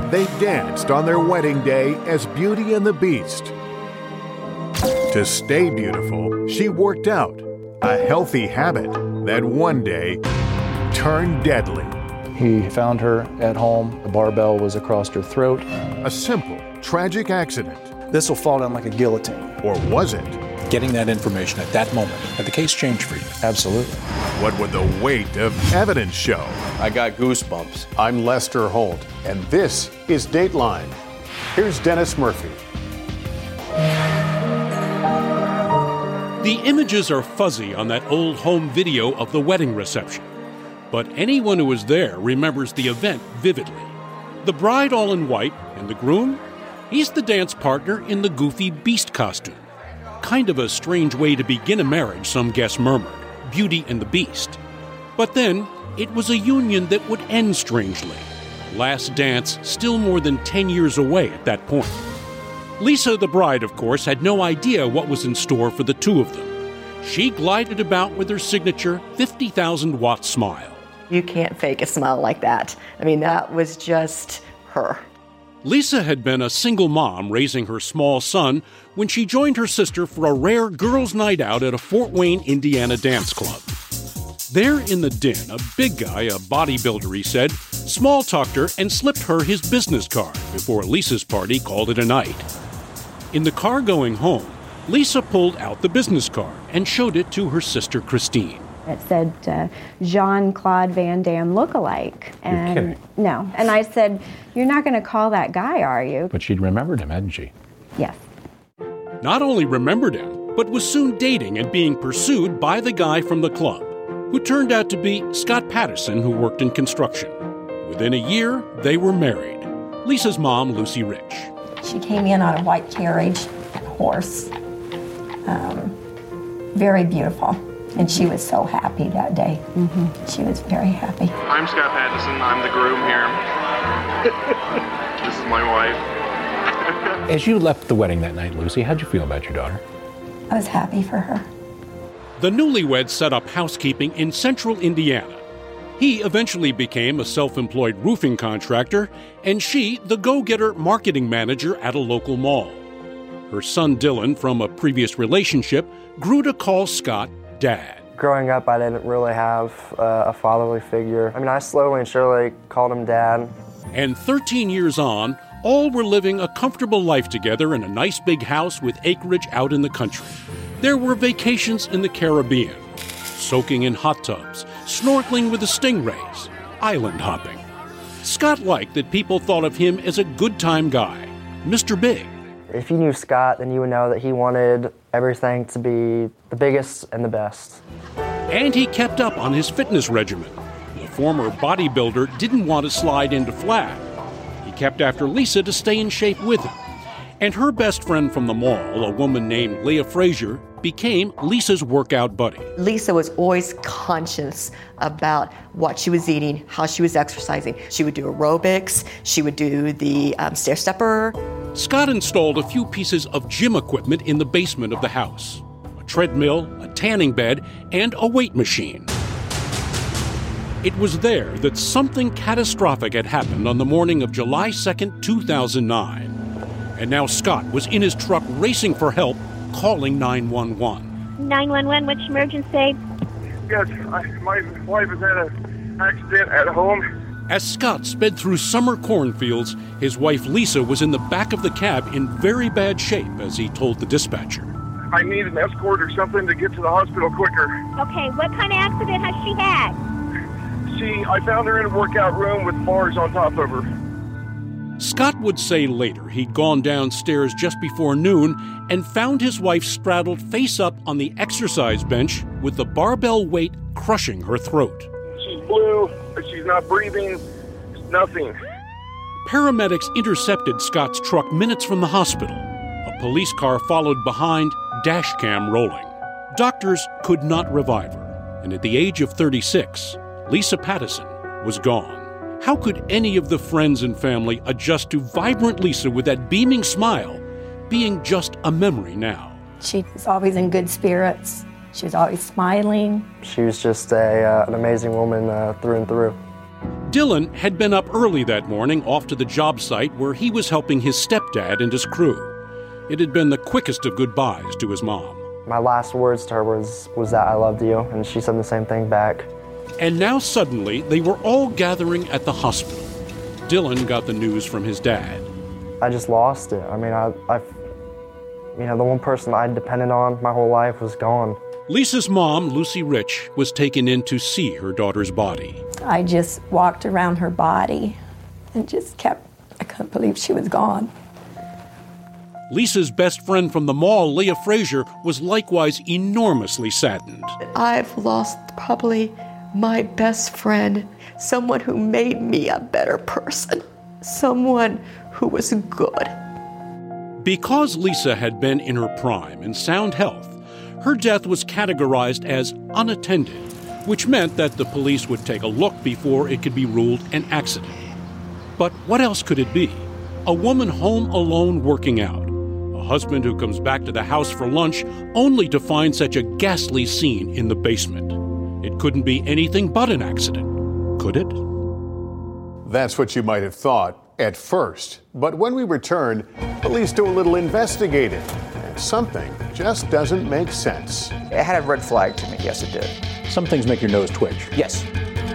They danced on their wedding day as Beauty and the Beast. To stay beautiful, she worked out, a healthy habit that one day turned deadly. He found her at home. The barbell was across her throat. A simple, tragic accident. This will fall down like a guillotine. Or was it? Getting that information at that moment, had the case changed for you? Absolutely. What would the weight of evidence show? I got goosebumps. I'm Lester Holt, and this is Dateline. Here's Dennis Murphy. The images are fuzzy on that old home video of the wedding reception. But anyone who was there remembers the event vividly. The bride all in white, and the groom? He's the dance partner in the goofy Beast costume. Kind of a strange way to begin a marriage, some guests murmured. Beauty and the Beast. But then, it was a union that would end strangely. Last dance still more than 10 years away at that point. Lisa, the bride, of course, had no idea what was in store for the two of them. She glided about with her signature 50,000-watt smile. You can't fake a smile like that. I mean, that was just her. Lisa had been a single mom raising her small son when she joined her sister for a rare girls' night out at a Fort Wayne, Indiana dance club. There in the den, a big guy, a bodybuilder, he said, small-talked her and slipped her his business card before Lisa's party called it a night. In the car going home, Lisa pulled out the business card and showed it to her sister Christine. It said Jean-Claude Van Damme lookalike. And You're kidding. No. And I said, "You're not going to call that guy, are you?" But she'd remembered him, hadn't she? Yes. Not only remembered him, but was soon dating and being pursued by the guy from the club, who turned out to be Scott Patterson, who worked in construction. Within a year, they were married. Lisa's mom, Lucy Rich. She came in on a white carriage and a horse. Very beautiful. And she was so happy that day. Mm-hmm. She was very happy. I'm Scott Patterson. I'm the groom here. This is my wife. As you left the wedding that night, Lucy, how'd you feel about your daughter? I was happy for her. The newlyweds set up housekeeping in central Indiana. He eventually became a self-employed roofing contractor, and she the go-getter marketing manager at a local mall. Her son Dylan, from a previous relationship, grew to call Scott Dad. Growing up, I didn't really have a fatherly figure. I mean, I slowly and surely called him Dad. And 13 years on, all were living a comfortable life together in a nice big house with acreage out in the country. There were vacations in the Caribbean, soaking in hot tubs, snorkeling with the stingrays, island hopping. Scott liked that people thought of him as a good-time guy, Mr. Big. If you knew Scott, then you would know that he wanted everything to be the biggest and the best. And he kept up on his fitness regimen. The former bodybuilder didn't want to slide into flat. He kept after Lisa to stay in shape with him. And her best friend from the mall, a woman named Leah Frazier, became Lisa's workout buddy. Lisa was always conscious about what she was eating, how she was exercising. She would do aerobics, she would do the stair stepper. Scott installed a few pieces of gym equipment in the basement of the house. A treadmill, a tanning bed, and a weight machine. It was there that something catastrophic had happened on the morning of July 2nd, 2009. And now Scott was in his truck racing for help, calling 911. 911, what's your emergency? Yes, my wife has had an accident at home. As Scott sped through summer cornfields, his wife Lisa was in the back of the cab in very bad shape, as he told the dispatcher. I need an escort or something to get to the hospital quicker. Okay, what kind of accident has she had? I found her in a workout room with bars on top of her. Scott would say later he'd gone downstairs just before noon and found his wife straddled face up on the exercise bench with the barbell weight crushing her throat. She's blue, she's not breathing, nothing. Paramedics intercepted Scott's truck minutes from the hospital. A police car followed behind, dash cam rolling. Doctors could not revive her, and at the age of 36, Lisa Patterson was gone. How could any of the friends and family adjust to vibrant Lisa with that beaming smile, being just a memory now? She was always in good spirits. She was always smiling. She was just an amazing woman through and through. Dylan had been up early that morning off to the job site where he was helping his stepdad and his crew. It had been the quickest of goodbyes to his mom. My last words to her was that I loved you, and she said the same thing back. And now suddenly they were all gathering at the hospital. Dylan got the news from his dad. I just lost it. I mean, the one person I depended on my whole life was gone. Lisa's mom, Lucy Rich, was taken in to see her daughter's body. I just walked around her body and I couldn't believe she was gone. Lisa's best friend from the mall, Leah Frazier, was likewise enormously saddened. I've lost probably my best friend, someone who made me a better person, someone who was good. Because Lisa had been in her prime and sound health, her death was categorized as unattended, which meant that the police would take a look before it could be ruled an accident. But what else could it be? A woman home alone working out. A husband who comes back to the house for lunch only to find such a ghastly scene in the basement. It couldn't be anything but an accident, could it? That's what you might have thought at first. But when we return, police do a little investigating. And something just doesn't make sense. It had a red flag to me, yes it did. Some things make your nose twitch. Yes.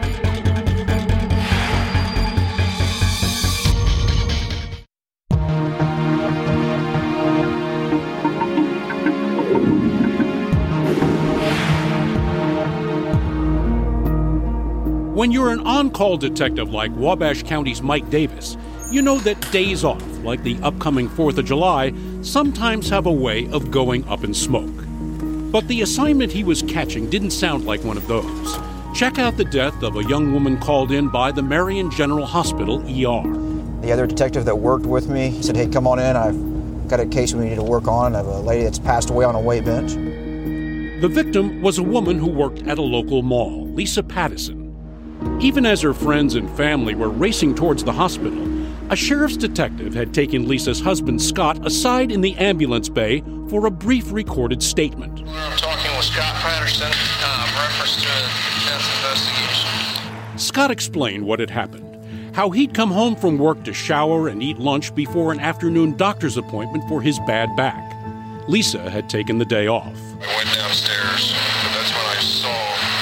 When you're an on-call detective like Wabash County's Mike Davis, you know that days off, like the upcoming 4th of July, sometimes have a way of going up in smoke. But the assignment he was catching didn't sound like one of those. Check out the death of a young woman called in by the Marion General Hospital ER. The other detective that worked with me said, hey, come on in, I've got a case we need to work on of a lady that's passed away on a weight bench. The victim was a woman who worked at a local mall, Lisa Pattison. Even as her friends and family were racing towards the hospital, a sheriff's detective had taken Lisa's husband, Scott, aside in the ambulance bay for a brief recorded statement. I'm talking with Scott Patterson, reference to a death investigation. Scott explained what had happened, how he'd come home from work to shower and eat lunch before an afternoon doctor's appointment for his bad back. Lisa had taken the day off. I went downstairs, but that's when I saw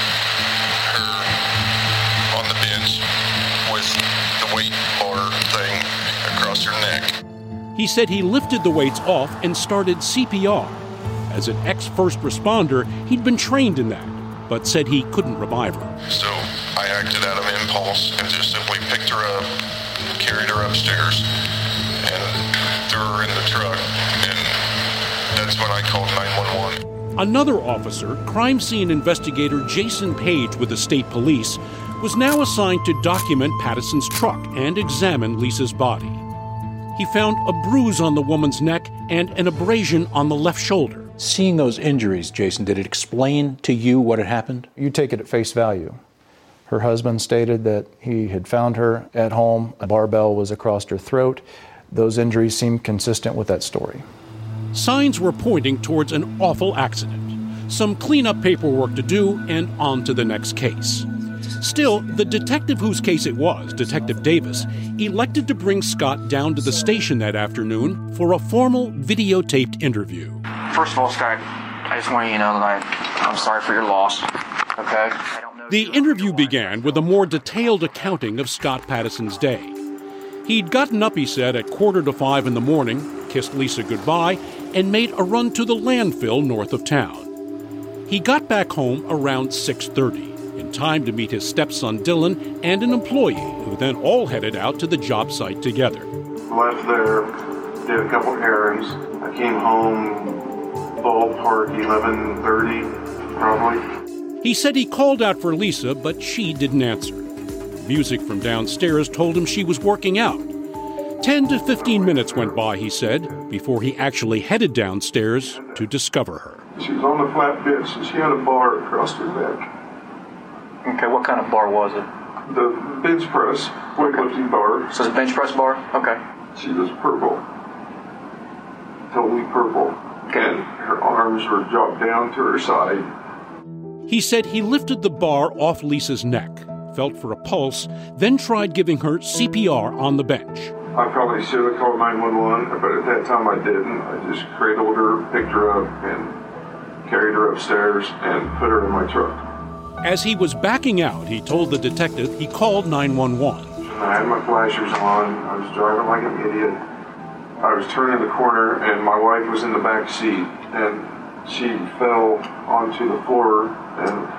her on the bench with the weight bar thing across her neck. He said he lifted the weights off and started CPR. As an ex-first responder, he'd been trained in that, but said he couldn't revive her. So I acted out of impulse and just simply picked her up, carried her upstairs, and threw her in the truck. And that's when I called 911. Another officer, crime scene investigator Jason Page with the state police, was now assigned to document Pattison's truck and examine Lisa's body. He found a bruise on the woman's neck and an abrasion on the left shoulder. Seeing those injuries, Jason, did it explain to you what had happened? You take it at face value. Her husband stated that he had found her at home. A barbell was across her throat. Those injuries seemed consistent with that story. Signs were pointing towards an awful accident. Some cleanup paperwork to do, and on to the next case. Still, the detective whose case it was, Detective Davis, elected to bring Scott down to the station that afternoon for a formal videotaped interview. First of all, Scott, I just want you to know that I'm sorry for your loss, okay? The interview began with a more detailed accounting of Scott Pattison's day. He'd gotten up, he said, at 4:45 in the morning, kissed Lisa goodbye, and made a run to the landfill north of town. He got back home around 6:30, in time to meet his stepson Dylan and an employee who then all headed out to the job site together. Left there, did a couple errands. I came home ballpark 11:30, probably. He said he called out for Lisa, but she didn't answer. Music from downstairs told him she was working out. 10 to 15 minutes went by, he said, before he actually headed downstairs to discover her. She was on the flat bench and she had a bar across her neck. Okay, what kind of bar was it? The bench press, weightlifting bar. So it's a bench press bar? Okay. She was purple. Totally purple. Okay. And her arms were dropped down to her side. He said he lifted the bar off Lisa's neck, felt for a pulse, then tried giving her CPR on the bench. I probably should have called 911, but at that time I didn't. I just cradled her, picked her up, and carried her upstairs and put her in my truck. As he was backing out, he told the detective he called 911. I had my flashers on. I was driving like an idiot. I was turning the corner, and my wife was in the back seat, and she fell onto the floor, and,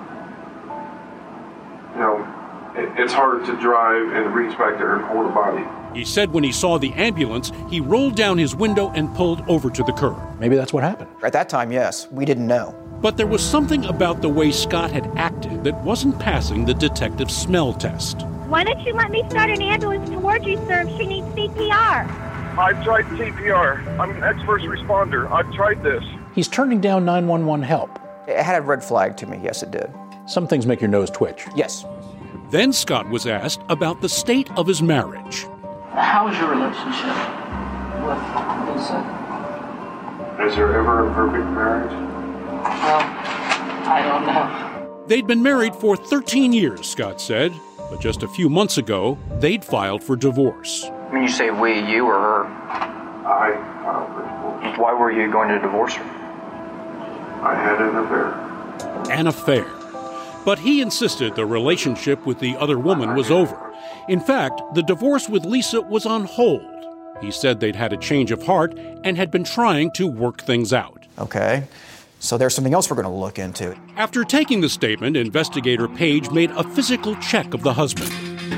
it's hard to drive and reach back there and hold a body. He said when he saw the ambulance, he rolled down his window and pulled over to the curb. Maybe that's what happened. At that time, yes. We didn't know. But there was something about the way Scott had acted that wasn't passing the detective's smell test. Why don't you let me start an ambulance towards you, sir, if she needs CPR? I've tried CPR. I'm an ex-first responder. I've tried this. He's turning down 911 help. It had a red flag to me. Yes, it did. Some things make your nose twitch. Yes. Then Scott was asked about the state of his marriage. How was your relationship with Lisa? Is there ever a perfect marriage? Well, I don't know. They'd been married for 13 years, Scott said, but just a few months ago, they'd filed for divorce. When you say we, you or her? I filed for divorce. Why were you going to divorce her? I had an affair. An affair. But he insisted the relationship with the other woman was over. In fact, the divorce with Lisa was on hold. He said they'd had a change of heart and had been trying to work things out. Okay, so there's something else we're going to look into. After taking the statement, investigator Page made a physical check of the husband,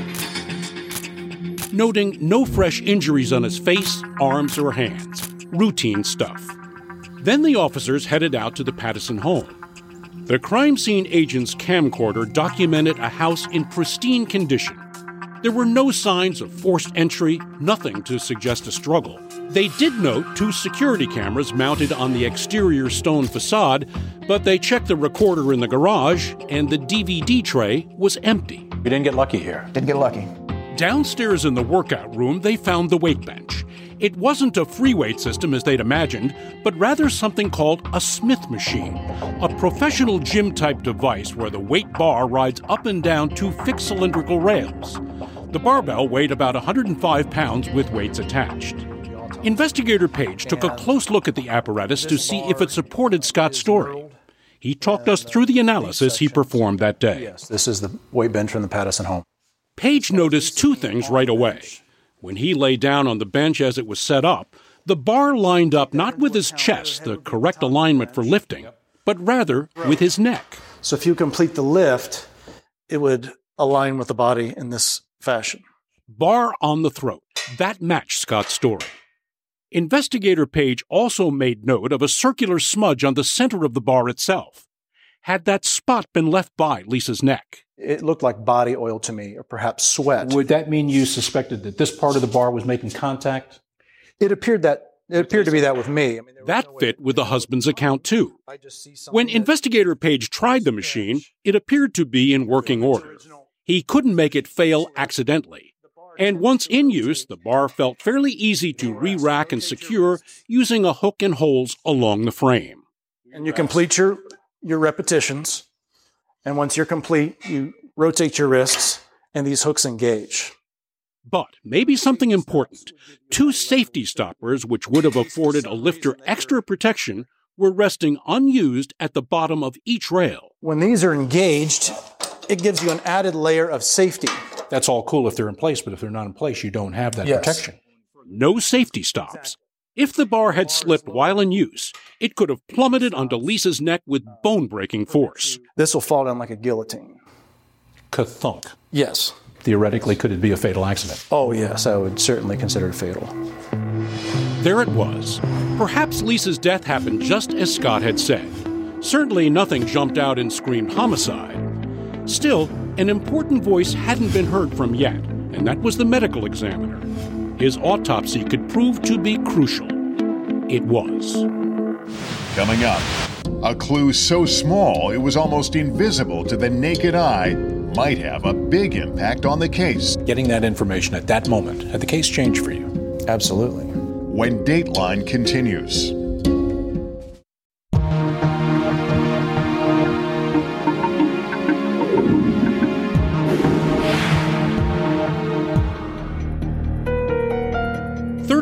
noting no fresh injuries on his face, arms, or hands. Routine stuff. Then the officers headed out to the Pattison home. The crime scene agent's camcorder documented a house in pristine condition. There were no signs of forced entry, nothing to suggest a struggle. They did note 2 security cameras mounted on the exterior stone facade, but they checked the recorder in the garage, and the DVD tray was empty. You didn't get lucky here. Didn't get lucky. Downstairs in the workout room, they found the weight bench. It wasn't a free weight system as they'd imagined, but rather something called a Smith machine, a professional gym-type device where the weight bar rides up and down 2 fixed cylindrical rails. The barbell weighed about 105 pounds with weights attached. Investigator Page took a close look at the apparatus to see if it supported Scott's story. He talked us through the analysis he performed that day. Yes, this is the weight bench from the Pattison home. Page noticed 2 things right away. When he lay down on the bench as it was set up, the bar lined up not with his chest, the correct alignment for lifting, but rather with his neck. So if you complete the lift, it would align with the body in this fashion. Bar on the throat. That matched Scott's story. Investigator Page also made note of a circular smudge on the center of the bar itself. Had that spot been left by Lisa's neck? It looked like body oil to me, or perhaps sweat. Would that mean you suspected that this part of the bar was making contact? It appeared to be that with me. That fit with the husband's account, too. When Investigator Page tried the machine, it appeared to be in working order. He couldn't make it fail accidentally. And once in use, the bar felt fairly easy to re-rack and secure using a hook and holes along the frame. And you complete your repetitions, and once you're complete, you rotate your wrists, and these hooks engage. But maybe something important. 2 safety stoppers, which would have afforded a lifter extra protection, were resting unused at the bottom of each rail. When these are engaged, it gives you an added layer of safety. That's all cool if they're in place, but if they're not in place, you don't have that protection. No safety stops. If the bar had slipped while in use, it could have plummeted onto Lisa's neck with bone-breaking force. This will fall down like a guillotine. Ka-thunk. Yes. Theoretically, could it be a fatal accident? Oh, yes, I would certainly consider it fatal. There it was. Perhaps Lisa's death happened just as Scott had said. Certainly nothing jumped out and screamed homicide. Still, an important voice hadn't been heard from yet, and that was the medical examiner. His autopsy could prove to be crucial. It was. Coming up, a clue so small it was almost invisible to the naked eye might have a big impact on the case. Getting that information at that moment, had the case changed for you? Absolutely. When Dateline continues.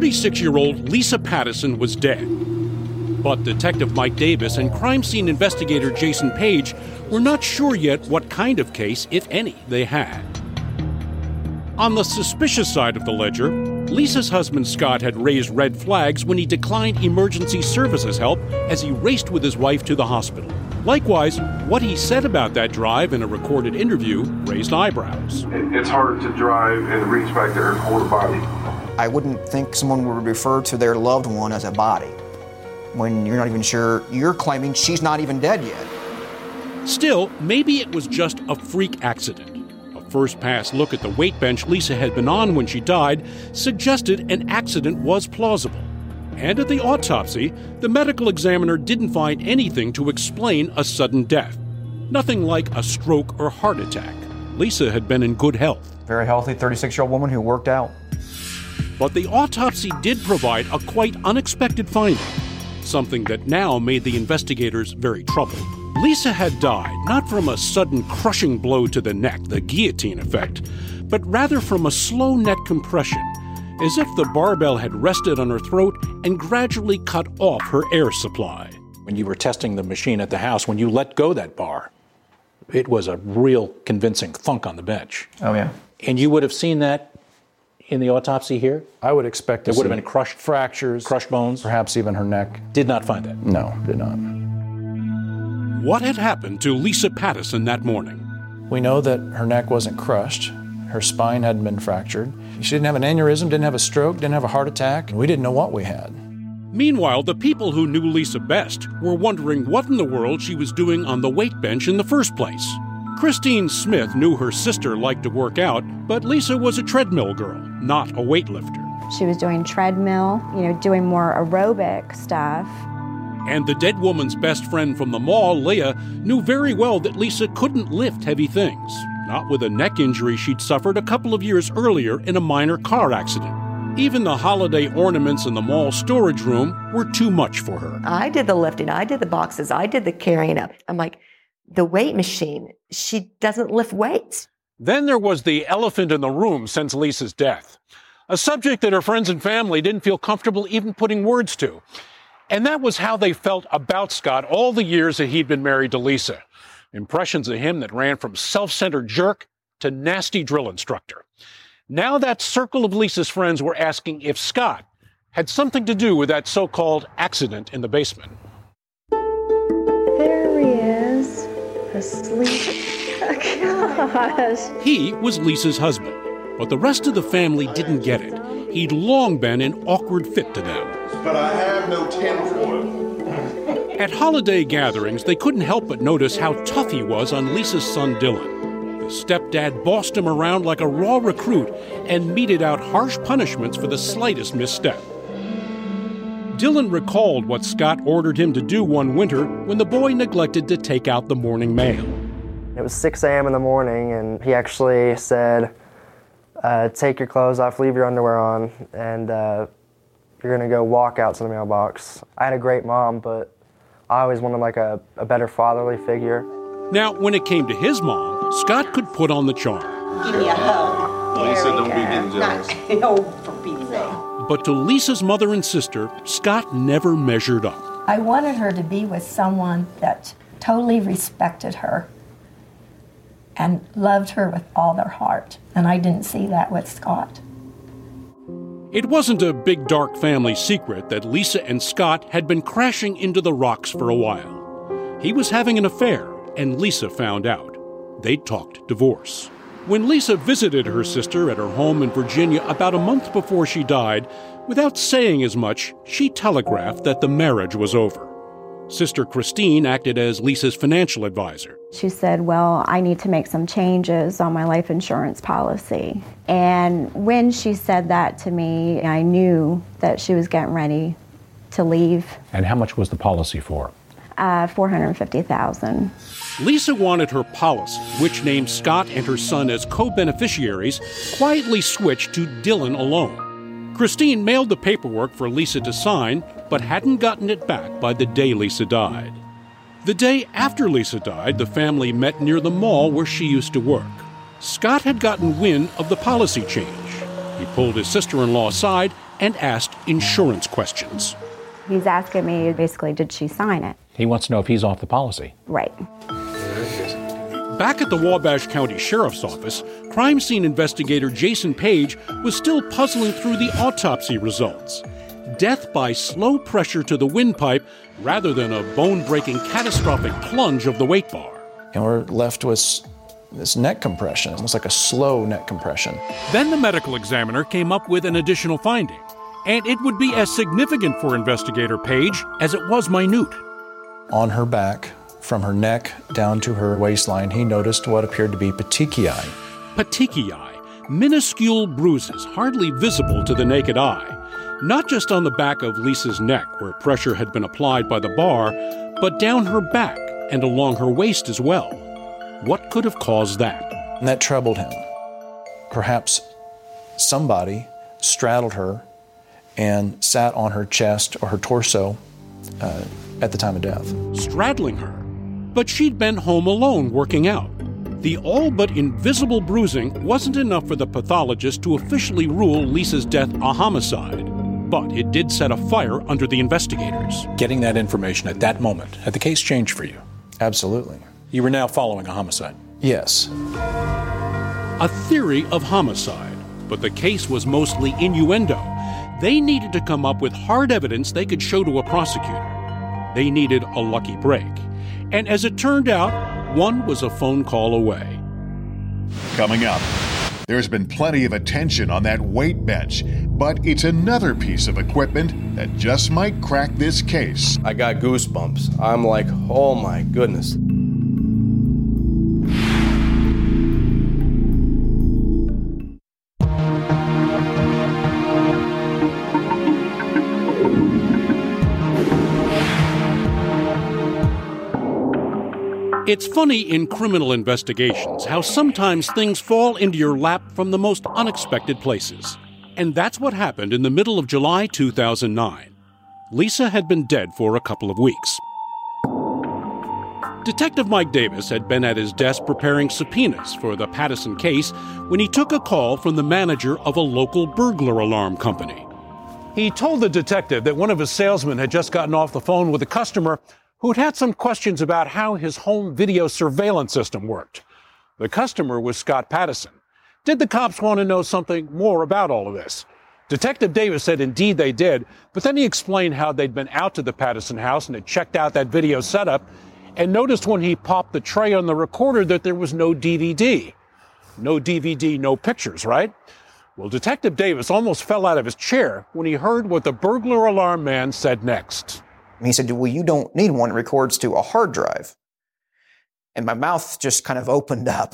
36-year-old Lisa Pattison was dead. But Detective Mike Davis and crime scene investigator Jason Page were not sure yet what kind of case, if any, they had. On the suspicious side of the ledger, Lisa's husband Scott had raised red flags when he declined emergency services help as he raced with his wife to the hospital. Likewise, what he said about that drive in a recorded interview raised eyebrows. It's hard to drive and reach back there and hold a body. I wouldn't think someone would refer to their loved one as a body when you're not even sure. You're claiming she's not even dead yet. Still, maybe it was just a freak accident. A first-pass look at the weight bench Lisa had been on when she died suggested an accident was plausible. And at the autopsy, the medical examiner didn't find anything to explain a sudden death. Nothing like a stroke or heart attack. Lisa had been in good health. Very healthy 36-year-old woman who worked out. But the autopsy did provide a quite unexpected finding, something that now made the investigators very troubled. Lisa had died not from a sudden crushing blow to the neck, the guillotine effect, but rather from a slow neck compression, as if the barbell had rested on her throat and gradually cut off her air supply. When you were testing the machine at the house, when you let go that bar, it was a real convincing thunk on the bench. Oh, yeah. And you would have seen that in the autopsy here? I would expect to see would have been crushed fractures, crushed bones, perhaps even her neck. Did not find that? No, did not. What had happened to Lisa Pattison that morning? We know that her neck wasn't crushed. Her spine hadn't been fractured. She didn't have an aneurysm, didn't have a stroke, didn't have a heart attack, and we didn't know what we had. Meanwhile, the people who knew Lisa best were wondering what in the world she was doing on the weight bench in the first place. Christine Smith knew her sister liked to work out, but Lisa was a treadmill girl, not a weightlifter. She was doing treadmill, doing more aerobic stuff. And the dead woman's best friend from the mall, Leah, knew very well that Lisa couldn't lift heavy things, not with a neck injury she'd suffered a couple of years earlier in a minor car accident. Even the holiday ornaments in the mall storage room were too much for her. I did the lifting, I did the boxes, I did the carrying up. I'm like, the weight machine, she doesn't lift weights. Then there was the elephant in the room since Lisa's death, a subject that her friends and family didn't feel comfortable even putting words to. And that was how they felt about Scott all the years that he'd been married to Lisa. Impressions of him that ran from self-centered jerk to nasty drill instructor. Now that circle of Lisa's friends were asking if Scott had something to do with that so-called accident in the basement. There he is, asleep. Oh, gosh. He was Lisa's husband, but the rest of the family didn't get it. He'd long been an awkward fit to them. But I have no tinfoil. At holiday gatherings, they couldn't help but notice how tough he was on Lisa's son Dylan. The stepdad bossed him around like a raw recruit and meted out harsh punishments for the slightest misstep. Dylan recalled what Scott ordered him to do one winter when the boy neglected to take out the morning mail. It was 6 a.m. in the morning, and he actually said, take your clothes off, leave your underwear on, and you're going to go walk out to the mailbox. I had a great mom, but I always wanted like a better fatherly figure. Now, when it came to his mom, Scott could put on the charm. Give me a hug. Lisa, don't be getting jealous. No, for Pete's sake. But to Lisa's mother and sister, Scott never measured up. I wanted her to be with someone that totally respected her and loved her with all their heart. And I didn't see that with Scott. It wasn't a big, dark family secret that Lisa and Scott had been crashing into the rocks for a while. He was having an affair, and Lisa found out. They'd talked divorce. When Lisa visited her sister at her home in Virginia about a month before she died, without saying as much, she telegraphed that the marriage was over. Sister Christine acted as Lisa's financial advisor. She said, well, I need to make some changes on my life insurance policy. And when she said that to me, I knew that she was getting ready to leave. And how much was the policy for? $450,000. Lisa wanted her policy, which named Scott and her son as co-beneficiaries, quietly switched to Dylan alone. Christine mailed the paperwork for Lisa to sign, but hadn't gotten it back by the day Lisa died. The day after Lisa died, the family met near the mall where she used to work. Scott had gotten wind of the policy change. He pulled his sister-in-law aside and asked insurance questions. He's asking me, basically, did she sign it? He wants to know if he's off the policy. Right. Back at the Wabash County Sheriff's Office, crime scene investigator Jason Page was still puzzling through the autopsy results. Death by slow pressure to the windpipe rather than a bone-breaking catastrophic plunge of the weight bar. And we're left with this neck compression, almost like a slow neck compression. Then the medical examiner came up with an additional finding, and it would be as significant for investigator Page as it was minute. On her back, from her neck down to her waistline, he noticed what appeared to be petechiae. Petechiae, minuscule bruises hardly visible to the naked eye, not just on the back of Lisa's neck where pressure had been applied by the bar, but down her back and along her waist as well. What could have caused that? And that troubled him. Perhaps somebody straddled her and sat on her chest or her torso at the time of death. Straddling her. But she'd been home alone working out. The all but invisible bruising wasn't enough for the pathologist to officially rule Lisa's death a homicide. But it did set a fire under the investigators. Getting that information at that moment, had the case changed for you? Absolutely. You were now following a homicide? Yes. A theory of homicide, but the case was mostly innuendo. They needed to come up with hard evidence they could show to a prosecutor. They needed a lucky break. And as it turned out, one was a phone call away. Coming up, there's been plenty of attention on that weight bench, but it's another piece of equipment that just might crack this case. I got goosebumps. I'm like, oh my goodness. It's funny in criminal investigations how sometimes things fall into your lap from the most unexpected places. And that's what happened in the middle of July 2009. Lisa had been dead for a couple of weeks. Detective Mike Davis had been at his desk preparing subpoenas for the Pattison case when he took a call from the manager of a local burglar alarm company. He told the detective that one of his salesmen had just gotten off the phone with a customer who'd had some questions about how his home video surveillance system worked. The customer was Scott Pattison. Did the cops want to know something more about all of this? Detective Davis said indeed they did, but then he explained how they'd been out to the Pattison house and had checked out that video setup and noticed when he popped the tray on the recorder that there was no DVD. No DVD, no pictures, right? Well, Detective Davis almost fell out of his chair when he heard what the burglar alarm man said next. He said, well, you don't need one. It records to a hard drive. And my mouth just kind of opened up.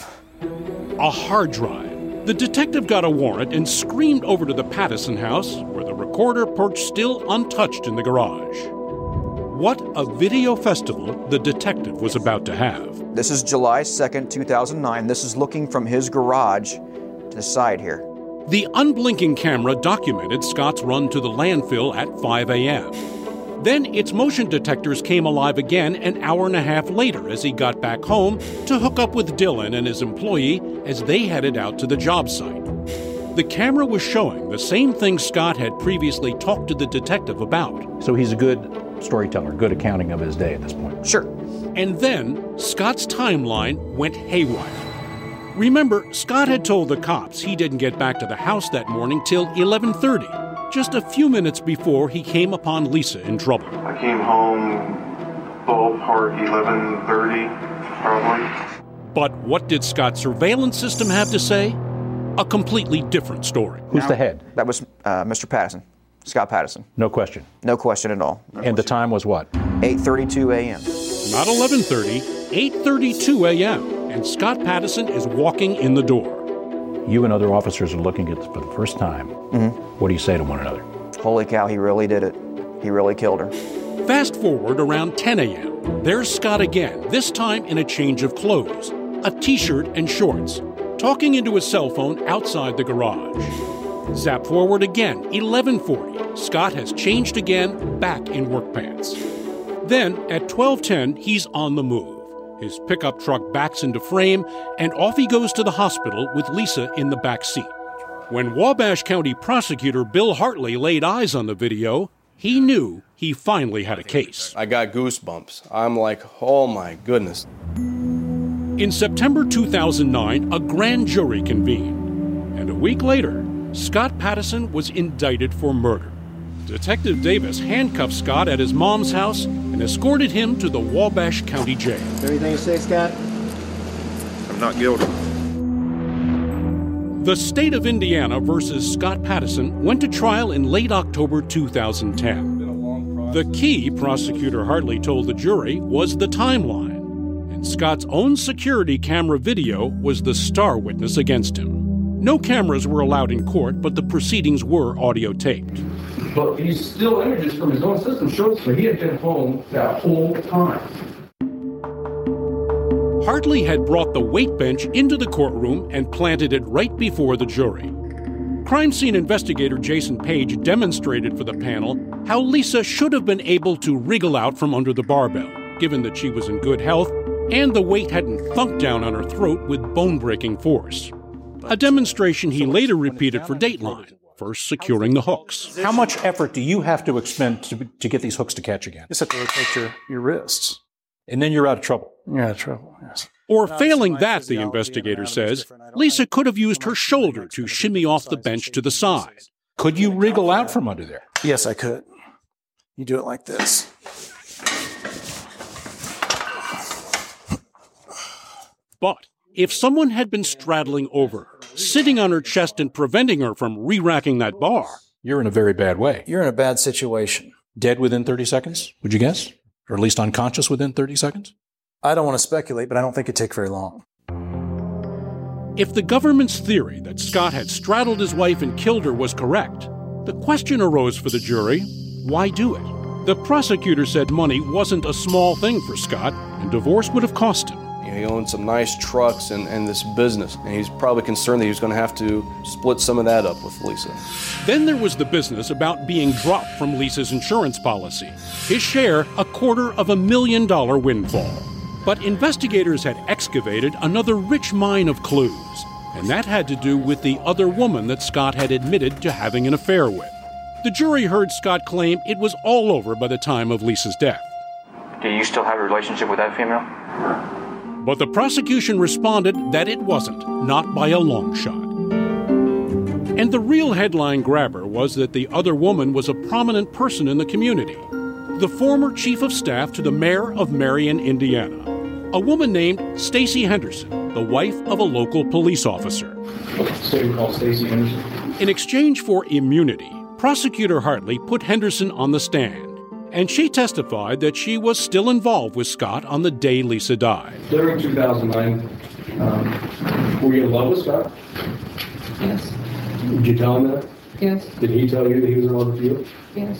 A hard drive. The detective got a warrant and screamed over to the Pattison house, where the recorder perched still untouched in the garage. What a video festival the detective was about to have. This is July 2nd, 2009. This is looking from his garage to the side here. The unblinking camera documented Scott's run to the landfill at 5 a.m. Then its motion detectors came alive again an hour and a half later as he got back home to hook up with Dylan and his employee as they headed out to the job site. The camera was showing the same thing Scott had previously talked to the detective about. So he's a good storyteller, good accounting of his day at this point. Sure. And then Scott's timeline went haywire. Remember, Scott had told the cops he didn't get back to the house that morning till 11:30. Just a few minutes before he came upon Lisa in trouble. I came home ballpark 11:30, probably. But what did Scott's surveillance system have to say? A completely different story. Who's the head? That was Mr. Pattison, Scott Pattison. No question. No question at all. And the time was what? 8:32 a.m. Not 11:30, 8:32 a.m. And Scott Pattison is walking in the door. You and other officers are looking at this for the first time. Mm-hmm. What do you say to one another? Holy cow, he really did it. He really killed her. Fast forward around 10 a.m. There's Scott again, this time in a change of clothes, a t-shirt and shorts, talking into his cell phone outside the garage. Zap forward again, 11:40. Scott has changed again, back in work pants. Then, at 12:10, he's on the move. His pickup truck backs into frame, and off he goes to the hospital with Lisa in the back seat. When Wabash County prosecutor Bill Hartley laid eyes on the video, he knew he finally had a case. I got goosebumps. I'm like, oh my goodness. In September 2009, a grand jury convened, and a week later, Scott Pattison was indicted for murder. Detective Davis handcuffed Scott at his mom's house and escorted him to the Wabash County Jail. Anything to say, Scott? I'm not guilty. The state of Indiana versus Scott Pattison went to trial in late October 2010. The key, prosecutor Hartley told the jury, was the timeline, and Scott's own security camera video was the star witness against him. No cameras were allowed in court, but the proceedings were audio taped. But these still images from his own system shows that he had been home that whole time. Hartley had brought the weight bench into the courtroom and planted it right before the jury. Crime scene investigator Jason Page demonstrated for the panel how Lisa should have been able to wriggle out from under the barbell, given that she was in good health and the weight hadn't thunked down on her throat with bone-breaking force. A demonstration he later repeated for Dateline, first securing the hooks. How much effort do you have to expend to get these hooks to catch again? Just have to rotate your wrists. And then you're out of trouble. You're out of trouble, yes. Or failing that, the investigator says, Lisa could have used her shoulder to shimmy off the bench to the side. Could you wriggle out from under there? Yes, I could. You do it like this. But if someone had been straddling over her, sitting on her chest and preventing her from re-racking that bar, you're in a very bad way. You're in a bad situation. Dead within 30 seconds, would you guess? Or at least unconscious within 30 seconds? I don't want to speculate, but I don't think it'd take very long. If the government's theory that Scott had straddled his wife and killed her was correct, the question arose for the jury, why do it? The prosecutor said money wasn't a small thing for Scott, and divorce would have cost him. He owned some nice trucks and this business, and he's probably concerned that he was going to have to split some of that up with Lisa. Then there was the business about being dropped from Lisa's insurance policy. His share, $250,000 windfall. But investigators had excavated another rich mine of clues, and that had to do with the other woman that Scott had admitted to having an affair with. The jury heard Scott claim it was all over by the time of Lisa's death. Do you still have a relationship with that female? But the prosecution responded that it wasn't, not by a long shot. And the real headline grabber was that the other woman was a prominent person in the community, the former chief of staff to the mayor of Marion, Indiana, a woman named Stacy Henderson, the wife of a local police officer. So we call Stacy Henderson. In exchange for immunity, prosecutor Hartley put Henderson on the stand, and she testified that she was still involved with Scott on the day Lisa died. During 2009, were you in love with Scott? Yes. Did you tell him that? Yes. Did he tell you that he was in love with you? Yes.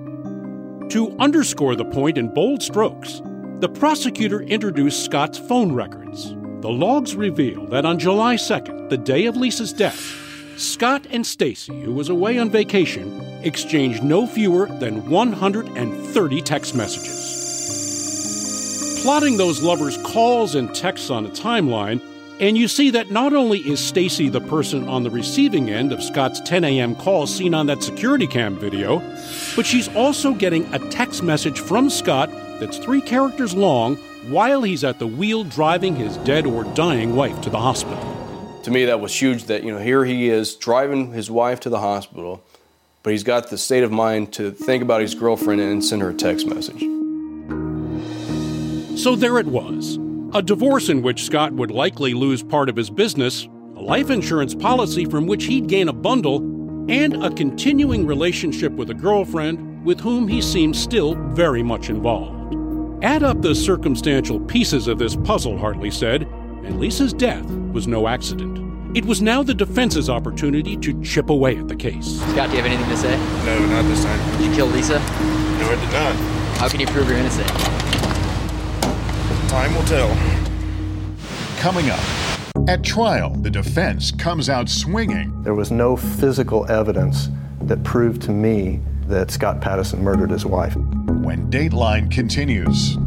To underscore the point in bold strokes, the prosecutor introduced Scott's phone records. The logs reveal that on July 2nd, the day of Lisa's death, Scott and Stacy, who was away on vacation, exchanged no fewer than 130 text messages. Plotting those lovers' calls and texts on a timeline, and you see that not only is Stacy the person on the receiving end of Scott's 10 a.m. call seen on that security cam video, but she's also getting a text message from Scott that's 3 characters long while he's at the wheel driving his dead or dying wife to the hospital. To me, that was huge that, here he is driving his wife to the hospital, but he's got the state of mind to think about his girlfriend and send her a text message. So there it was, a divorce in which Scott would likely lose part of his business, a life insurance policy from which he'd gain a bundle, and a continuing relationship with a girlfriend with whom he seemed still very much involved. Add up the circumstantial pieces of this puzzle, Hartley said, and Lisa's death was no accident. It was now the defense's opportunity to chip away at the case. Scott, do you have anything to say? No, not this time. Did you kill Lisa? No, I did not. How can you prove you're innocent? Time will tell. Coming up, at trial, the defense comes out swinging. There was no physical evidence that proved to me that Scott Pattison murdered his wife. When Dateline continues.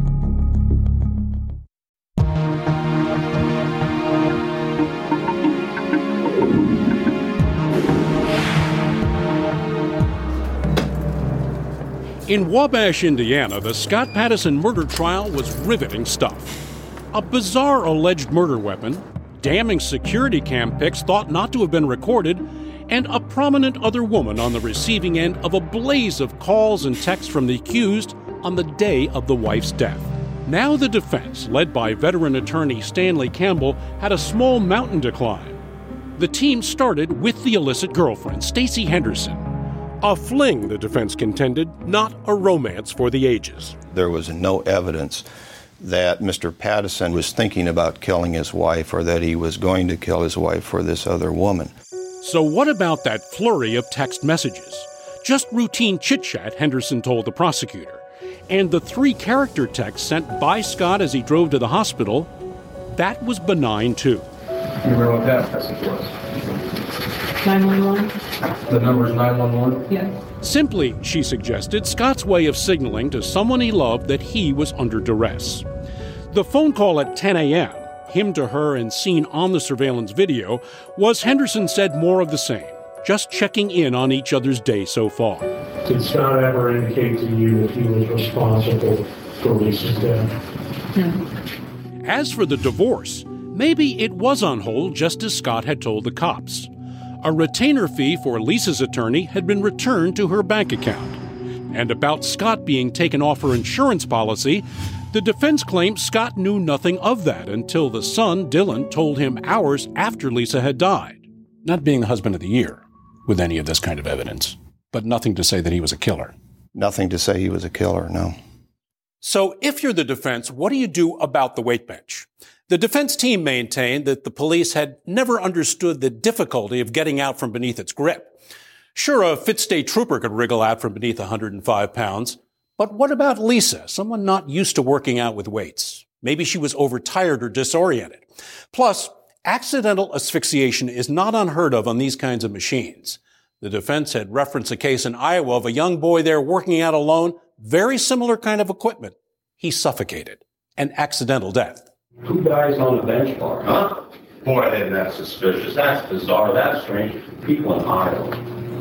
In Wabash, Indiana, the Scott Pattison murder trial was riveting stuff. A bizarre alleged murder weapon, damning security cam pics thought not to have been recorded, and a prominent other woman on the receiving end of a blaze of calls and texts from the accused on the day of the wife's death. Now the defense, led by veteran attorney Stanley Campbell, had a small mountain to climb. The team started with the illicit girlfriend, Stacy Henderson. A fling, the defense contended, not a romance for the ages. There was no evidence that Mr. Pattison was thinking about killing his wife or that he was going to kill his wife for this other woman. So what about that flurry of text messages? Just routine chit-chat, Henderson told the prosecutor. And the 3-character text sent by Scott as he drove to the hospital, that was benign too. You remember what that message was? 911? The number is 911? Yes. Simply, she suggested, Scott's way of signaling to someone he loved that he was under duress. The phone call at 10 a.m., him to her and seen on the surveillance video, was, Henderson said, more of the same, just checking in on each other's day so far. Did Scott ever indicate to you that he was responsible for Lisa's death? No. As for the divorce, maybe it was on hold just as Scott had told the cops. A retainer fee for Lisa's attorney had been returned to her bank account. And about Scott being taken off her insurance policy, the defense claims Scott knew nothing of that until the son, Dylan, told him hours after Lisa had died. Not being the husband of the year with any of this kind of evidence, but nothing to say that he was a killer. Nothing to say he was a killer, no. So if you're the defense, what do you do about the weight bench? The defense team maintained that the police had never understood the difficulty of getting out from beneath its grip. Sure, a fit state trooper could wriggle out from beneath 105 pounds, but what about Lisa, someone not used to working out with weights? Maybe she was overtired or disoriented. Plus, accidental asphyxiation is not unheard of on these kinds of machines. The defense had referenced a case in Iowa of a young boy there working out alone, very similar kind of equipment. He suffocated. An accidental death. Who dies on a bench bar? Huh? Boy, isn't that suspicious? That's bizarre. That's strange. People in Iowa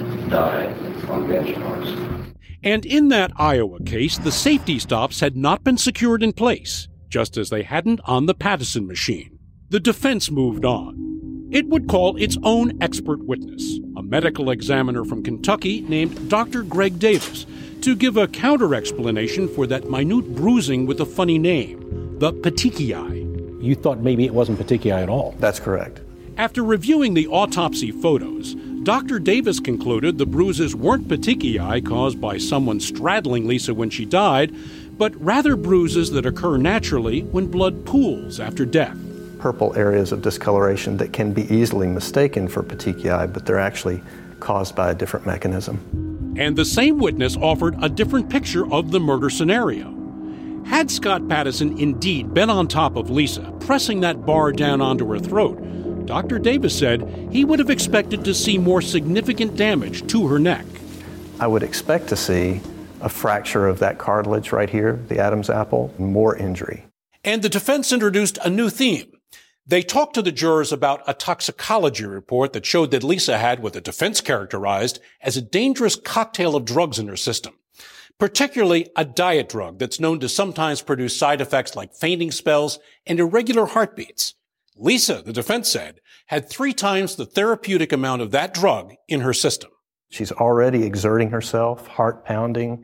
die on bench bars. And in that Iowa case, the safety stops had not been secured in place, just as they hadn't on the Pattison machine. The defense moved on. It would call its own expert witness, a medical examiner from Kentucky named Dr. Greg Davis, to give a counter-explanation for that minute bruising with a funny name, the petechiae. You thought maybe it wasn't petechiae at all. That's correct. After reviewing the autopsy photos, Dr. Davis concluded the bruises weren't petechiae caused by someone straddling Lisa when she died, but rather bruises that occur naturally when blood pools after death. Purple areas of discoloration that can be easily mistaken for petechiae, but they're actually caused by a different mechanism. And the same witness offered a different picture of the murder scenario. Had Scott Pattison indeed been on top of Lisa, pressing that bar down onto her throat, Dr. Davis said he would have expected to see more significant damage to her neck. I would expect to see a fracture of that cartilage right here, the Adam's apple, more injury. And the defense introduced a new theme. They talked to the jurors about a toxicology report that showed that Lisa had what the defense characterized as a dangerous cocktail of drugs in her system, particularly a diet drug that's known to sometimes produce side effects like fainting spells and irregular heartbeats. Lisa, the defense said, had 3 times the therapeutic amount of that drug in her system. She's already exerting herself, heart pounding.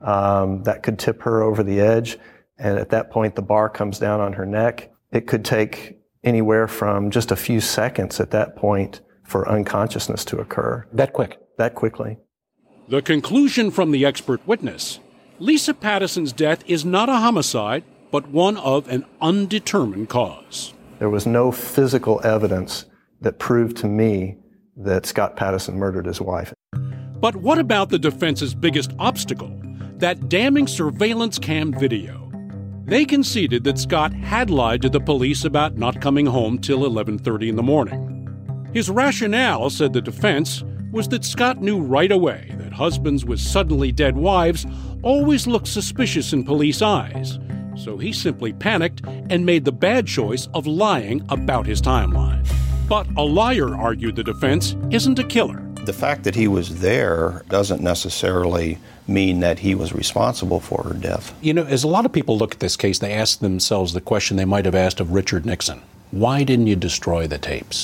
That could tip her over the edge. And at that point, the bar comes down on her neck. It could take anywhere from just a few seconds at that point for unconsciousness to occur. That quick? That quickly. The conclusion from the expert witness, Lisa Pattison's death is not a homicide, but one of an undetermined cause. There was no physical evidence that proved to me that Scott Pattison murdered his wife. But what about the defense's biggest obstacle, that damning surveillance cam video? They conceded that Scott had lied to the police about not coming home till 11:30 in the morning. His rationale, said the defense, was that Scott knew right away that husbands with suddenly dead wives always look suspicious in police eyes, so he simply panicked and made the bad choice of lying about his timeline. But a liar, argued the defense, isn't a killer. The fact that he was there doesn't necessarily mean that he was responsible for her death. You know, as a lot of people look at this case, they ask themselves the question they might have asked of Richard Nixon. Why didn't you destroy the tapes?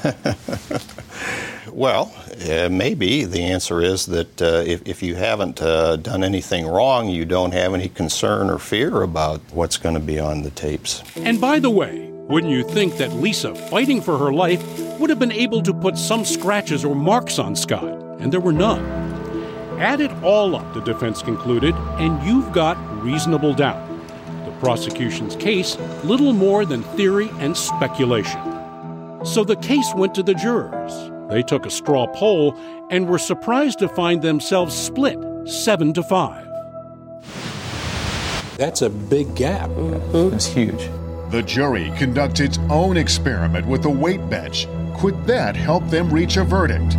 Well, maybe the answer is that if you haven't done anything wrong, you don't have any concern or fear about what's going to be on the tapes. And by the way, wouldn't you think that Lisa, fighting for her life, would have been able to put some scratches or marks on Scott? And there were none. Add it all up, the defense concluded, and you've got reasonable doubt. The prosecution's case, little more than theory and speculation. So the case went to the jurors. They took a straw poll and were surprised to find themselves split 7-5. That's a big gap. It's huge. The jury conducts its own experiment with the weight bench. Could that help them reach a verdict?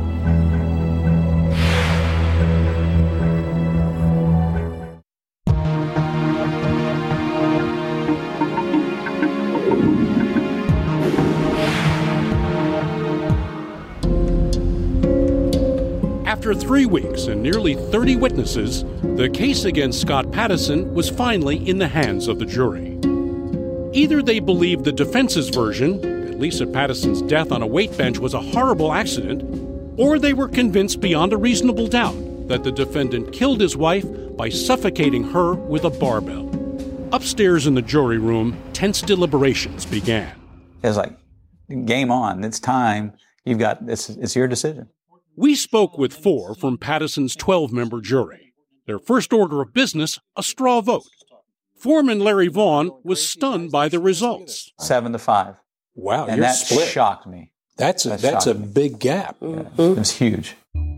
After 3 weeks and nearly 30 witnesses, the case against Scott Pattison was finally in the hands of the jury. Either they believed the defense's version, that Lisa Pattison's death on a weight bench was a horrible accident, or they were convinced beyond a reasonable doubt that the defendant killed his wife by suffocating her with a barbell. Upstairs in the jury room, tense deliberations began. It was like, game on, it's time, it's your decision. We spoke with 4 from Pattison's 12-member jury. Their first order of business, a straw vote. Foreman Larry Vaughn was stunned by the results. 7-5. Wow, and you're that split. Shocked me. That's a big gap. Yeah, it was huge.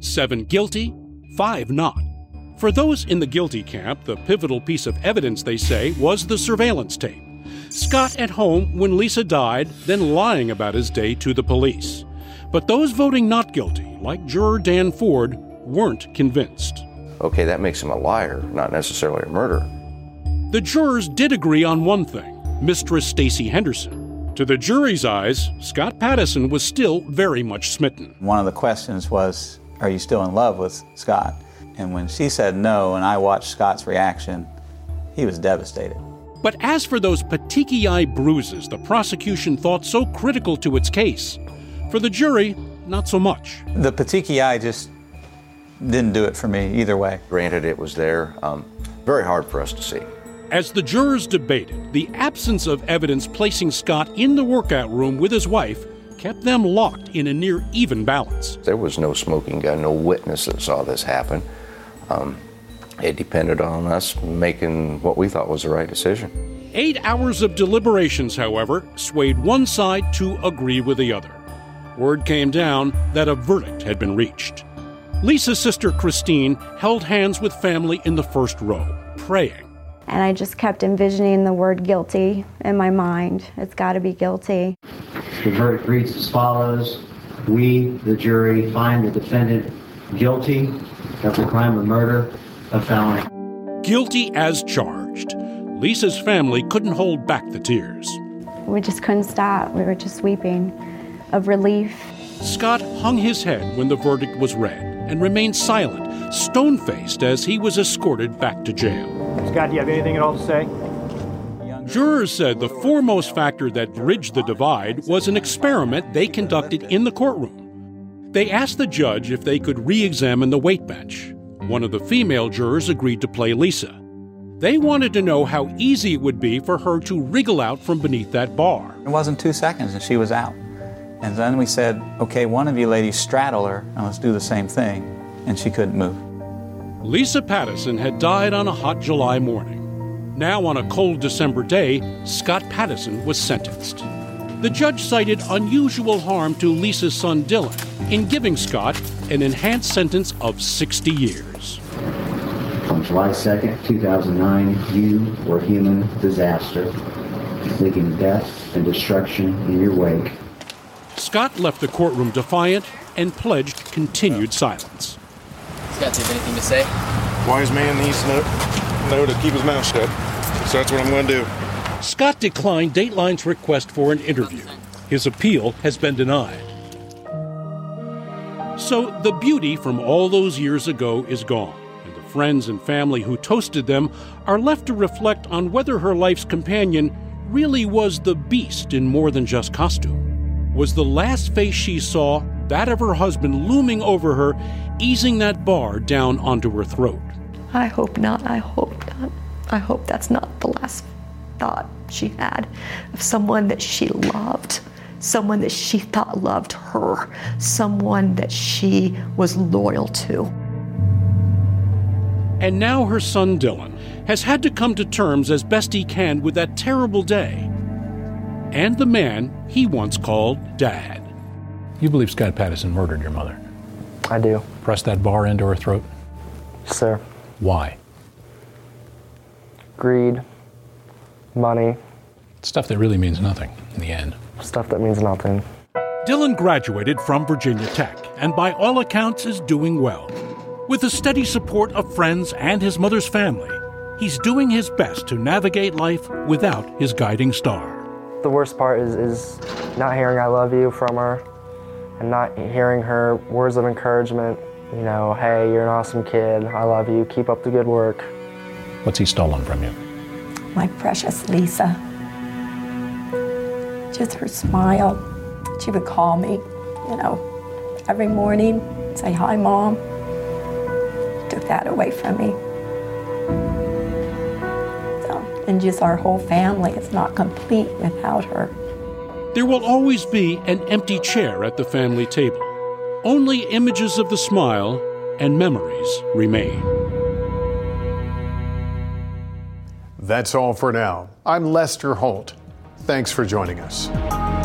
7 guilty, 5 not. For those in the guilty camp, the pivotal piece of evidence, they say, was the surveillance tape. Scott at home when Lisa died, then lying about his day to the police. But those voting not guilty, like juror Dan Ford, weren't convinced. Okay, that makes him a liar, not necessarily a murderer. The jurors did agree on one thing, Mistress Stacy Henderson. To the jury's eyes, Scott Pattison was still very much smitten. One of the questions was, are you still in love with Scott? And when she said no, and I watched Scott's reaction, he was devastated. But as for those petechiae bruises the prosecution thought so critical to its case, for the jury, not so much. The petechiae just didn't do it for me either way. Granted, it was there. Very hard for us to see. As the jurors debated, the absence of evidence placing Scott in the workout room with his wife kept them locked in a near even balance. There was no smoking gun, no witness that saw this happen. It depended on us making what we thought was the right decision. 8 hours of deliberations, however, swayed one side to agree with the other. Word came down that a verdict had been reached. Lisa's sister Christine held hands with family in the first row, praying. And I just kept envisioning the word guilty in my mind. It's got to be guilty. The verdict reads as follows. We, the jury, find the defendant guilty of the crime of murder, a felony. Guilty as charged. Lisa's family couldn't hold back the tears. We just couldn't stop. We were just weeping of relief. Scott hung his head when the verdict was read and remained silent, stone-faced as he was escorted back to jail. Scott, do you have anything at all to say? Jurors said the foremost factor that bridged the divide was an experiment they conducted in the courtroom. They asked the judge if they could re-examine the weight bench. One of the female jurors agreed to play Lisa. They wanted to know how easy it would be for her to wriggle out from beneath that bar. It wasn't 2 seconds and she was out. And then we said, okay, one of you ladies straddle her and let's do the same thing. And she couldn't move. Lisa Pattison had died on a hot July morning. Now on a cold December day, Scott Pattison was sentenced. The judge cited unusual harm to Lisa's son Dylan in giving Scott an enhanced sentence of 60 years. On July 2nd, 2009, you were a human disaster, leaving death and destruction in your wake. Scott left the courtroom defiant and pledged continued silence. Scott, do you have anything to say? Wise man needs to know to keep his mouth shut. So that's what I'm going to do. Scott declined Dateline's request for an interview. His appeal has been denied. So the beauty from all those years ago is gone, and the friends and family who toasted them are left to reflect on whether her life's companion really was the beast in more than just costume. Was the last face she saw that of her husband looming over her, easing that bar down onto her throat? I hope not. I hope not. I hope that's not the last thought she had of someone that she loved, someone that she thought loved her, someone that she was loyal to. And now her son Dylan has had to come to terms as best he can with that terrible day and the man he once called Dad. You believe Scott Patterson murdered your mother? I do. Pressed that bar into her throat? Sir. Why? Greed, money. Stuff that really means nothing in the end. Stuff that means nothing. Dylan graduated from Virginia Tech and by all accounts is doing well. With the steady support of friends and his mother's family, he's doing his best to navigate life without his guiding star. The worst part is not hearing I love you from her and not hearing her words of encouragement. You know, hey, you're an awesome kid. I love you. Keep up the good work. What's he stolen from you? My precious Lisa. Just her smile. She would call me, you know, every morning, say, hi, Mom. Took that away from me. So, and just our whole family is not complete without her. There will always be an empty chair at the family table. Only images of the smile and memories remain. That's all for now. I'm Lester Holt. Thanks for joining us.